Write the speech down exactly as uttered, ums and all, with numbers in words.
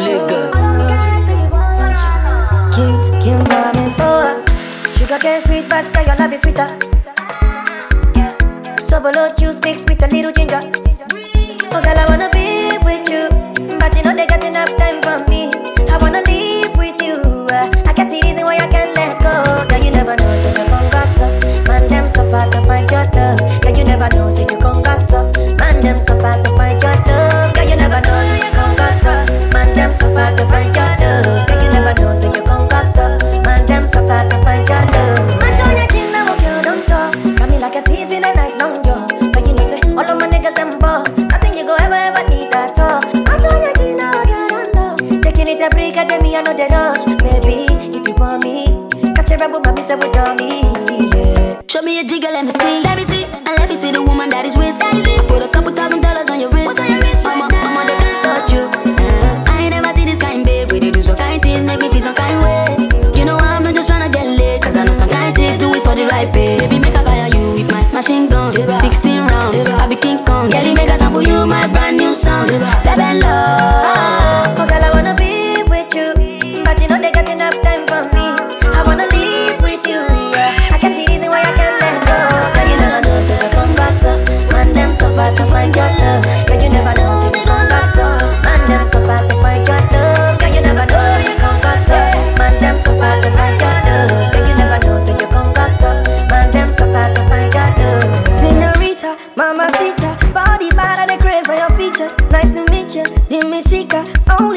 Liquor. Kim, Kim Promise. Oh, sugar cane sweet, but girl, your love is sweeter. So below juice mixed with a little ginger. Oh girl, I wanna be with you, but you know they got enough time for me. I wanna live with you. I got the reason why I can't let go. Girl, you never know, say you gon' gossip. Man, them so far to find your love. Girl, you never know, say you gon' gossip. Man, them so far to find your love. Girl, you never know, you gon' gossip. Man, them so far to find your love. Girl, you never know, say you gon' gossip. Man, them so far to find your love. Man, join your chin now, girl, don't talk. Got me like a thief in the night, long jaw. But you know, say all of my niggas them ball. Nothing you go ever ever need at all. Man, join your chin now, girl, don't know. Taking it a break, I me, I know the rush. Baby, if you want me, catch a rebel, mommy say with me. Yeah. Show me a jigger, let me see. Let me see. And let me see the woman that is with. That is with. Put a couple thousand dollars on your wrist. What's on your wrist? Mama, right mama, they can't touch you. Uh, I ain't never see this kind, babe. We they do some kind things, make me feel some kind way. You know I'm not just tryna get laid, cause I know some kind chicks do it for the right pay. Baby, make a fire you with my machine gun. sixteen rounds, I be King Kong. Kelly, make a sample you my brand new song. Baby, love. Oh girl, I wanna be with you, but you know they got enough time for me. I wanna live with you, yeah. I can't see reason why I can't let go. Girl, you never know, say you gon' gossip. Man, them so far to find your love. Girl, you never know, say you gon' gossip. Man, them so far to find your love. Girl, you never know, you gon' gossip. Man, them so far to find your love. Girl, you never know, say you gon' gossip. Man, them so far to find your love. Señorita, mamacita, body bad and the craze for your features. Nice to meet you, Dimisika. Oh,